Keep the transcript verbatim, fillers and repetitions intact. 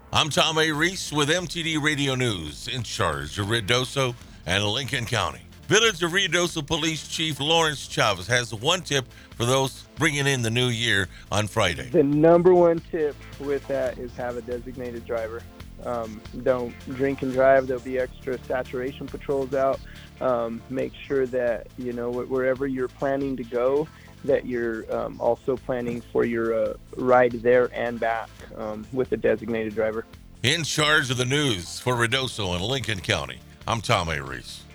I'm Tom A. Reese with M T D Radio News, in charge of Ruidoso and Lincoln County. Village of Ruidoso Police Chief Lawrence Chavez has one tip for those bringing in the new year on Friday. The number one tip with that is have a designated driver. Um, don't drink and drive. There'll be extra saturation patrols out. Um, make sure that, you know, wherever you're planning to go, that you're um, also planning for your uh, ride there and back um, with a designated driver. In charge of the news for Ruidoso and Lincoln County, I'm Tom A. Reese.